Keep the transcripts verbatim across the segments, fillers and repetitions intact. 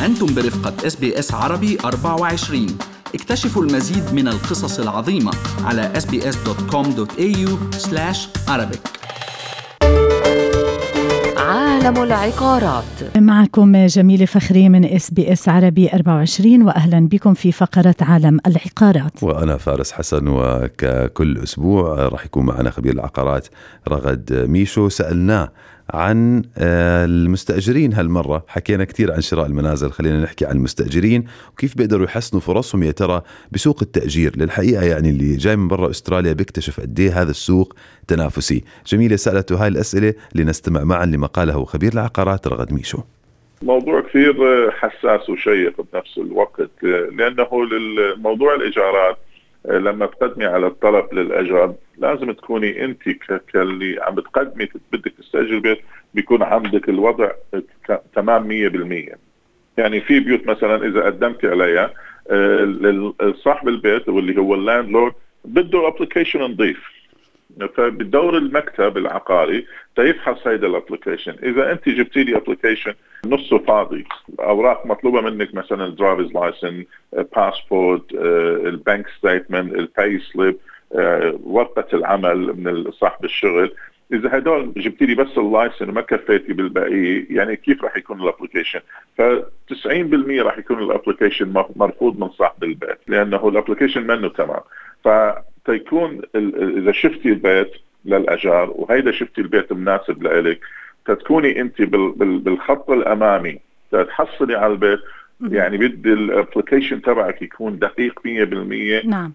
أنتم برفقة إس بي إس عربي أربعة وعشرين. اكتشفوا المزيد من القصص العظيمة على إس بي إس دوت كوم دوت إيه يو سلاش عربيك. عالم العقارات، معكم جميلة فخري من إس بي إس عربي أربعة وعشرين، وأهلا بكم في فقرة عالم العقارات. وأنا فارس حسن، وككل أسبوع راح يكون معنا خبير العقارات رغد ميشو. سألناه عن المستأجرين هالمرة، حكينا كتير عن شراء المنازل، خلينا نحكي عن المستأجرين وكيف بيقدروا يحسنوا فرصهم يا ترى بسوق التأجير. للحقيقة يعني اللي جاي من برا أستراليا بيكتشف قد ايه هذا السوق تنافسي. جميلة سألته هاي الأسئلة لنستمع معا لما قاله خبير العقارات رغد ميشو. موضوع كثير حساس وشيق بنفس الوقت، لأنه الموضوع الإيجارات لما تقدمي على الطلب للأجر لازم تكوني أنت كاللي عم بتقدمي بدك تستأجر بيت بيكون عندك الوضع تمام مية بالمية. يعني في بيوت مثلا إذا قدمت عليها صاحب البيت واللي هو اللاندلورد بده أبليكيشن نظيف، فبدور المكتب العقاري تيفحص هيدا الابليكيشن. اذا انت جبتي لي ابليكيشن نصه فاضي، اوراق مطلوبه منك مثلا الدرايفرز لايسن، باسبورت، البنك ستيتمنت، الباي سليب، ورقه العمل من صاحب الشغل، اذا هدول جبتي لي بس اللايسن وما كفيتي بالبقيه، يعني كيف راح يكون الابليكيشن؟ ف تسعين بالمية راح يكون الابليكيشن مرفوض من صاحب البيت، لانه الابليكيشن منه تمام. ف تيكون إذا شفتي البيت للأجار وهيدا شفتي البيت مناسب لإلك، تتكوني أنت بالخط الأمامي تحصلي على البيت. يعني بدي الابليكيشن تبعك يكون دقيق مية بالمية، نعم.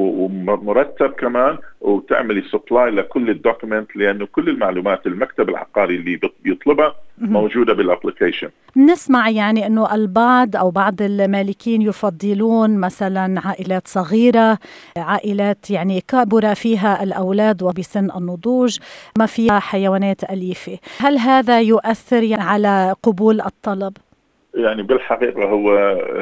ومرتب كمان، وتعملي سبلاي لكل الدوكيمنت، لأنه كل المعلومات المكتب العقاري اللي بيطلبها موجودة بالابليكيشن. نسمع يعني أنه البعض أو بعض المالكين يفضلون مثلا عائلات صغيرة، عائلات يعني كبر فيها الأولاد وبسن النضوج، ما فيها حيوانات أليفة. هل هذا يؤثر يعني على قبول الطلب؟ يعني بالحقيقة هو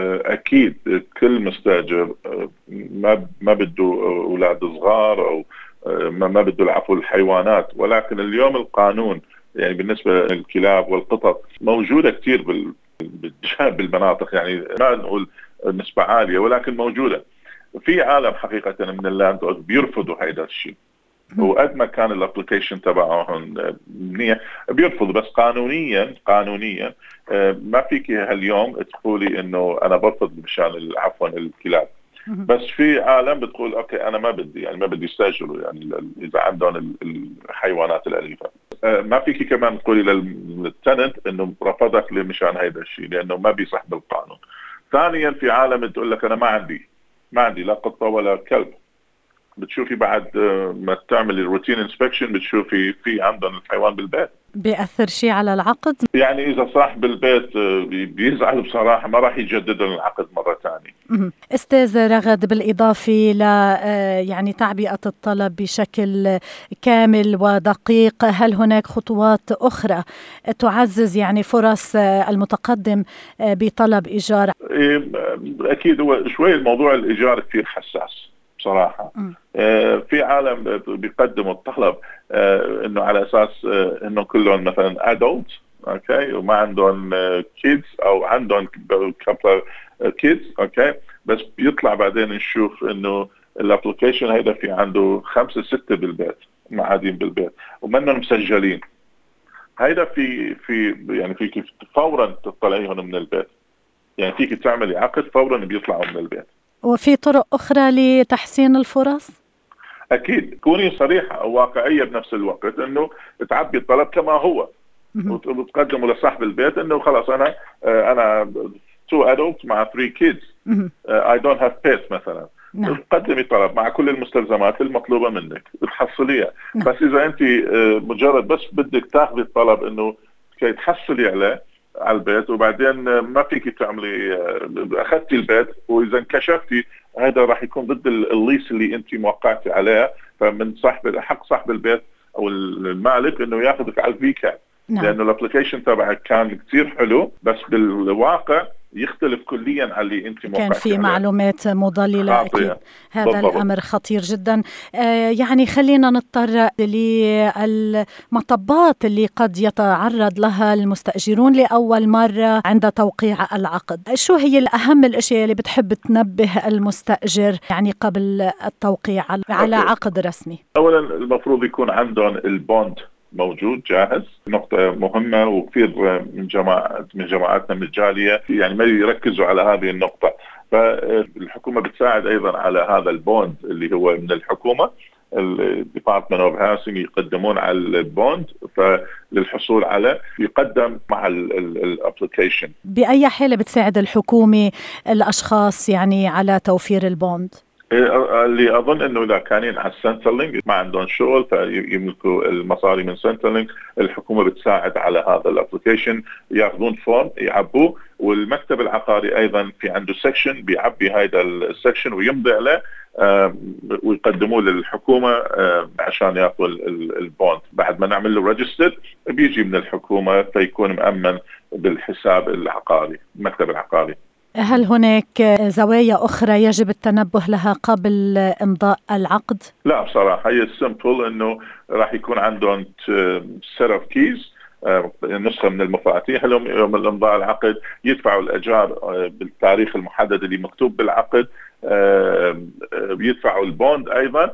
أكيد كل مستأجر ما ما بده أولاد صغار أو ما بده العفو الحيوانات، ولكن اليوم القانون يعني بالنسبة للكلاب والقطط موجودة كتير بالمناطق، يعني ما نقول نسبة عالية ولكن موجودة. في عالم حقيقة من اللاندلورد بيرفضوا هيدا الشيء، وقد ما كان الابليكيشن تبعهم منيح بيرفضوا، بس قانونيا قانونيا ما فيك هاليوم تقولي انه انا برفض مشان عفوا الكلاب. بس في عالم بتقول اوكي انا ما بدي، يعني ما بدي يستاجروا يعني اذا عندهم الحيوانات الاليفه. ما فيك كمان تقولي للتننت انه رفضك مشان هيدا الشيء، لانه ما بيصح بالقانون. ثانيا في عالم تقول لك انا ما عندي ما عندي لا قطه ولا كلب. بتشوفي بعد ما تعملي الروتين انسبكشن بتشوفي في عندهم الحيوان بالبيت. بيأثر شيء على العقد؟ يعني إذا صاحب البيت بيزعل بصراحة ما راح يجدد العقد مرة ثانية. أستاذ رغد، بالإضافة ل يعني تعبئة الطلب بشكل كامل ودقيق، هل هناك خطوات أخرى تعزز يعني فرص المتقدم بطلب إيجار؟ أكيد هو شوي الموضوع الإيجار كثير حساس بصراحة. آه في عالم بيقدموا الطلب آه انه على اساس آه انه كلهم مثلا ادولت اوكي وما عندهم كيدز آه او عندهم كابل كيدز اوكي، بس بيطلع بعدين نشوف انه الابليكيشن هيدا في عنده خمسة ستة بالبيت قاعدين بالبيت ومنهم مسجلين. هيدا في في يعني فيك فورا تطلعيهم من البيت، يعني فيك تعملي عقد فورا بيطلعوا من البيت. وفي طرق أخرى لتحسين الفرص؟ أكيد كوني صريحة أو واقعية بنفس الوقت، إنه تعبي الطلب كما هو وتقدموا لصاحب البيت إنه خلاص أنا أنا two adults مع three kids I don't have pets مثلا. نعم. تقدمي طلب مع كل المستلزمات المطلوبة منك بتحصليها. نعم. بس إذا أنت مجرد بس بدك تاخذي الطلب إنه كي تحصلي عليه على البيت وبعدين ما فيك تعملي أخذتي البيت وإذا انكشفتي، هذا راح يكون ضد الليس اللي أنت موقعتي عليها. فمن صاحب حق صاحب البيت أو المالك إنه ياخذك على الفيكا. نعم. لأنه الابليكيشن تبعك كان كتير حلو بس بالواقع يختلف كليا عن اللي انت كان في معلومات مضللة. أكيد هذا بالضبط. الأمر خطير جدا. آه يعني خلينا نضطر للمطبات اللي قد يتعرض لها المستأجرون لأول مرة عند توقيع العقد. شو هي الأهم الأشياء اللي بتحب تنبه المستأجر يعني قبل التوقيع على عقد رسمي؟ أولا المفروض يكون عندهم البوند موجود جاهز، نقطة مهمة، وكثير من جماعات من جماعاتنا من الجالية يعني ما يركزوا على هذه النقطة. فالحكومة بتساعد أيضا على هذا البوند اللي هو من الحكومة، الديبارتمنت اوف هاوسينج يقدمون على البوند، فللحصول على يقدم مع الابلكيشن. بأي حالة بتساعد الحكومة الأشخاص يعني على توفير البوند؟ اللي أظن أنه إذا كانين على السنترلينك ما عندهم شغل فيملكوا المصاري من سنترلينك، الحكومة بتساعد على هذا الابلكيشن، ياخذون فورم يعبوه، والمكتب العقاري أيضا في عنده سكشن بيعبي هذا السكشن ويمضي عليه ويقدموه للحكومة عشان ياخذوا البوند. بعد ما نعمل له ريجستر بيجي من الحكومة فيكون مأمن بالحساب العقاري، المكتب العقاري. هل هناك زوايا أخرى يجب التنبه لها قبل إمضاء العقد؟ لا بصراحة هي السيمبل إنه راح يكون عندهم set of keys، نسخة من المفاتيح لهم يوم الإمضاء العقد، يدفعوا الأجار بالتاريخ المحدد اللي مكتوب بالعقد، بيدفعوا البوند أيضا،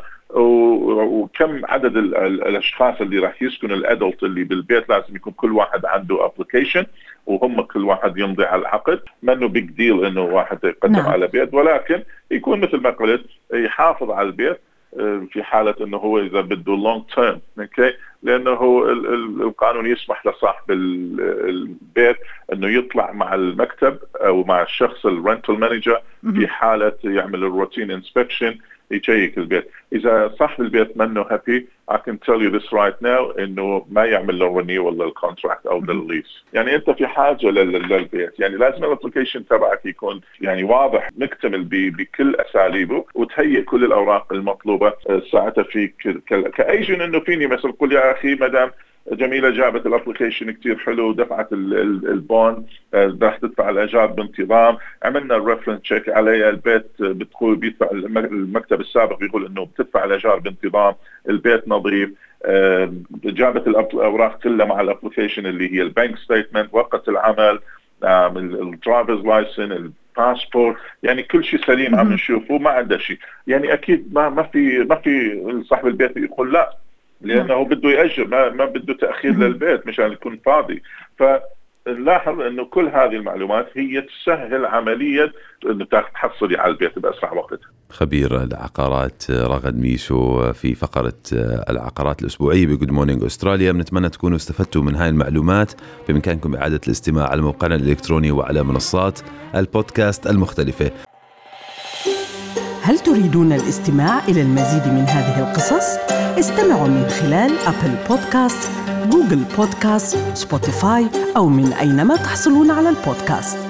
وكم عدد الأشخاص اللي راح يسكنوا الأدلت اللي بالبيت لازم يكون كل واحد عنده أبليكيشن وهم كل واحد يمضي على العقد. ما إنه بيج ديل إنه واحد يقدم نعم. على بيت، ولكن يكون مثل ما قلت يحافظ على البيت في حالة إنه هو إذا بده لونج تيرم، أوكي، لأنه هو القانون يسمح لصاحب البيت إنه يطلع مع المكتب أو مع الشخص الرنتل مانجر في حالة يعمل الروتين انسبكشن يشيك البيت. إذا صاحب البيت منه هابي I can tell you this right now إنه ما يعمل له renewal للكونتراكت أو للليس. يعني أنت في حاجة للبيت، يعني لازم الابلكيشن تبعك يكون يعني واضح مكتمل بكل أساليبه وتهيئ كل الأوراق المطلوبة. ساعتها فيك كأيجن إنه فيني مثلا قل يا أخي مدام جميلة جابت الابلكيشن كتير حلو، دفعت البوند، راح تدفع الأجار بانتظام، عملنا الريفرنس تشيك عليها، البيت بتقول بيدفع، المكتب السابق بيقول إنه بتدفع الأجار بانتظام، البيت نظيف، جابت الأوراق كلها مع الابلكيشن اللي هي البنك ستيتمنت، ورقة العمل، الدرايفرز لايسن، الباسبورت، يعني كل شيء سليم عم نشوفه، ما عنده شيء. يعني أكيد ما ما في ما في صاحب البيت يقول لا، لأنه بده يأجر، ما ما بده تأخير للبيت مشان يكون فاضي. فنلاحظ إنه كل هذه المعلومات هي تسهل عملية إنه تحصلي على البيت بأسرع وقت. خبير العقارات رغد ميشو في فقرة العقارات الأسبوعية بجود مورنينج أستراليا. بنتمنى تكونوا استفدتوا من هاي المعلومات. بإمكانكم إعادة الاستماع على موقعنا الإلكتروني وعلى منصات البودكاست المختلفة. هل تريدون الاستماع إلى المزيد من هذه القصص؟ استمعوا من خلال أبل بودكاست، جوجل بودكاست، سبوتيفاي أو من أينما تحصلون على البودكاست.